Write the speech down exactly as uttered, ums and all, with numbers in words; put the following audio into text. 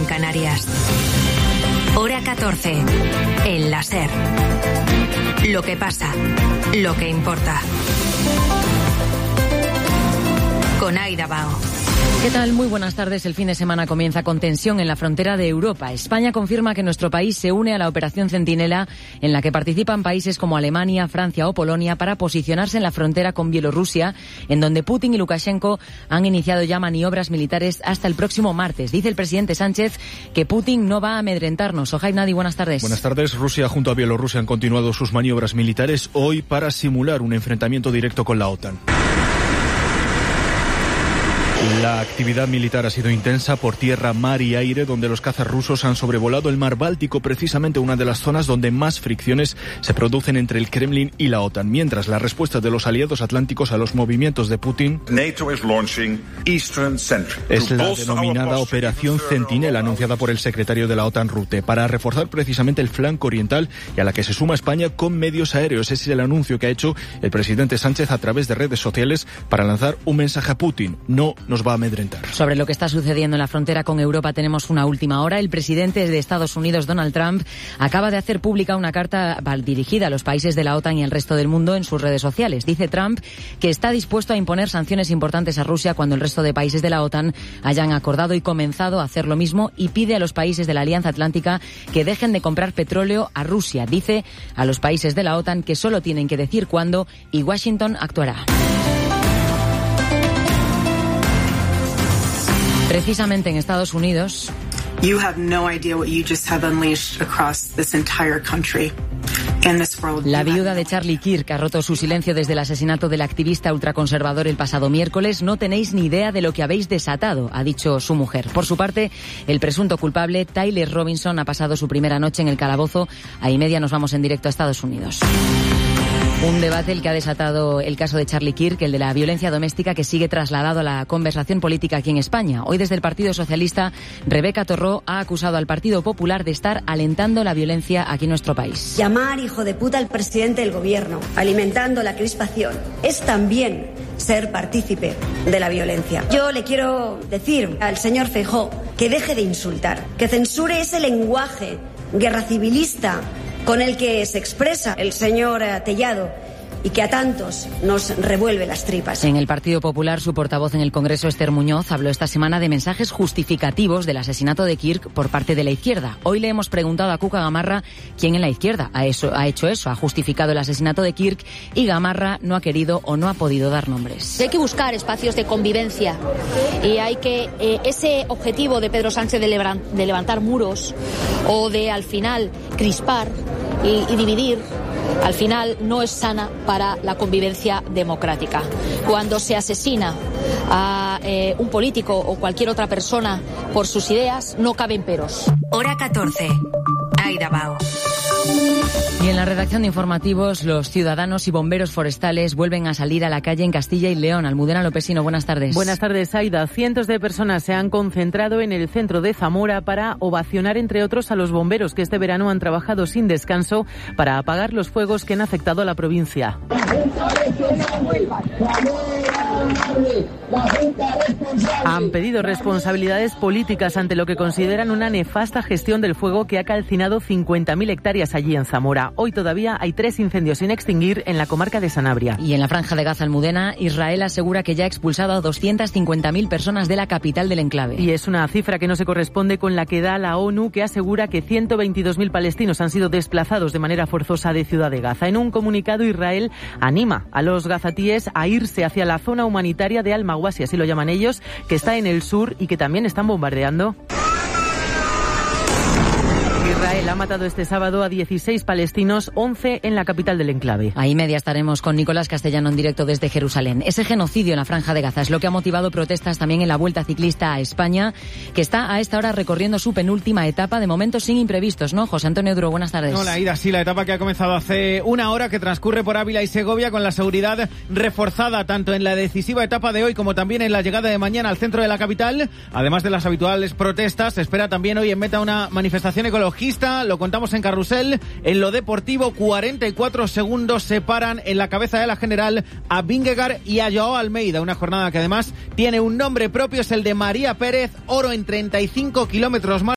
en Canarias. Hora catorce. El la SER. Lo que pasa, lo que importa. Con Aida Bao. ¿Qué tal? Muy buenas tardes. El fin de semana comienza con tensión en la frontera de Europa. España confirma que nuestro país se une a la operación Centinela, en la que participan países como Alemania, Francia o Polonia para posicionarse en la frontera con Bielorrusia, en donde Putin y Lukashenko han iniciado ya maniobras militares hasta el próximo martes. Dice el presidente Sánchez que Putin no va a amedrentarnos. Ojaib Nadi, buenas tardes. Buenas tardes. Rusia junto a Bielorrusia han continuado sus maniobras militares hoy para simular un enfrentamiento directo con la OTAN. La actividad militar ha sido intensa por tierra, mar y aire, donde los cazas rusos han sobrevolado el mar Báltico, precisamente una de las zonas donde más fricciones se producen entre el Kremlin y la OTAN, mientras la respuesta de los aliados atlánticos a los movimientos de Putin es la denominada Operación Centinela, anunciada por el secretario de la OTAN, Rutte, para reforzar precisamente el flanco oriental y a la que se suma España con medios aéreos. Ese es el anuncio que ha hecho el presidente Sánchez a través de redes sociales para lanzar un mensaje a Putin. No nos va a amedrentar. Sobre lo que está sucediendo en la frontera con Europa tenemos una última hora. El presidente de Estados Unidos, Donald Trump, acaba de hacer pública una carta dirigida a los países de la OTAN y al resto del mundo en sus redes sociales. Dice Trump que está dispuesto a imponer sanciones importantes a Rusia cuando el resto de países de la OTAN hayan acordado y comenzado a hacer lo mismo, y pide a los países de la Alianza Atlántica que dejen de comprar petróleo a Rusia. Dice a los países de la OTAN que solo tienen que decir cuándo y Washington actuará. Precisamente en Estados Unidos, You have no idea what you just have unleashed across this entire country and this world. La viuda de Charlie Kirk ha roto su silencio desde el asesinato del activista ultraconservador el pasado miércoles. No tenéis ni idea de lo que habéis desatado, ha dicho su mujer. Por su parte, el presunto culpable, Tyler Robinson, ha pasado su primera noche en el calabozo. A y media nos vamos en directo a Estados Unidos. Un debate el que ha desatado el caso de Charlie Kirk, el de la violencia doméstica, que sigue trasladado a la conversación política aquí en España. Hoy desde el Partido Socialista, Rebeca Torró ha acusado al Partido Popular de estar alentando la violencia aquí en nuestro país. Llamar hijo de puta al presidente del gobierno, alimentando la crispación, es también ser partícipe de la violencia. Yo le quiero decir al señor Feijóo que deje de insultar, que censure ese lenguaje guerra civilista con el que se expresa el señor Tellado y que a tantos nos revuelve las tripas. En el Partido Popular, su portavoz en el Congreso, Esther Muñoz, habló esta semana de mensajes justificativos del asesinato de Kirk por parte de la izquierda. Hoy le hemos preguntado a Cuca Gamarra quién en la izquierda ha, eso, ha hecho eso, ha justificado el asesinato de Kirk, y Gamarra no ha querido o no ha podido dar nombres. Hay que buscar espacios de convivencia y hay que eh, ese objetivo de Pedro Sánchez de, levan, de levantar muros o de al final crispar y, y dividir, al final no es sana para la convivencia democrática. Cuando se asesina a eh, un político o cualquier otra persona por sus ideas, no caben peros. Hora catorce. Aida Bao. Y en la redacción de informativos, los ciudadanos y bomberos forestales vuelven a salir a la calle en Castilla y León. Almudena Lopesino, buenas tardes. Buenas tardes, Aida. Cientos de personas se han concentrado en el centro de Zamora para ovacionar, entre otros, a los bomberos que este verano han trabajado sin descanso para apagar los fuegos que han afectado a la provincia. Han pedido responsabilidades políticas ante lo que consideran una nefasta gestión del fuego que ha calcinado cincuenta mil hectáreas allí en Zamora. Hoy todavía hay tres incendios sin extinguir en la comarca de Sanabria. Y en la franja de Gaza, Almudena, Israel asegura que ya ha expulsado a doscientas cincuenta mil personas de la capital del enclave. Y es una cifra que no se corresponde con la que da la ONU, que asegura que ciento veintidós mil palestinos han sido desplazados de manera forzosa de Ciudad de Gaza. En un comunicado, Israel anima a los gazatíes a irse hacia la zona humanitaria de Al-Mawasi, así lo llaman ellos, que está en el sur y que también están bombardeando. Israel ha matado este sábado a dieciséis palestinos, once en la capital del enclave. A y media estaremos con Nicolás Castellano en directo desde Jerusalén. Ese genocidio en la franja de Gaza es lo que ha motivado protestas también en la Vuelta Ciclista a España, que está a esta hora recorriendo su penúltima etapa, de momento sin imprevistos, ¿no? José Antonio Duro, buenas tardes. Hola, Ida, sí, la etapa que ha comenzado hace una hora, que transcurre por Ávila y Segovia con la seguridad reforzada tanto en la decisiva etapa de hoy como también en la llegada de mañana al centro de la capital. Además de las habituales protestas, se espera también hoy en meta una manifestación ecologista. Lo contamos en Carrusel. En lo deportivo, cuarenta y cuatro segundos separan en la cabeza de la general a Vingegaard y a Joao Almeida. Una jornada que además tiene un nombre propio, es el de María Pérez. Oro en treinta y cinco kilómetros más.